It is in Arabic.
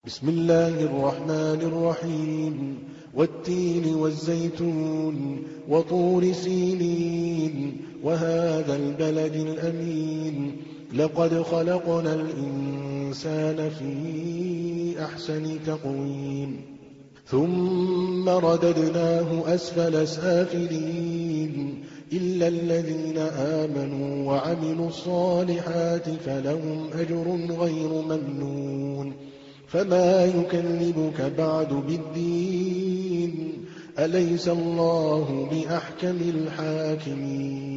بسم الله الرحمن الرحيم والتين والزيتون وطور سينين وهذا البلد الأمين لقد خلقنا الإنسان في أحسن تقويم ثم رددناه أسفل سافلين إلا الذين آمنوا وعملوا الصالحات فلهم أجر غير ممنون فما يكذبك بعد بالدين أليس الله بأحكم الحاكمين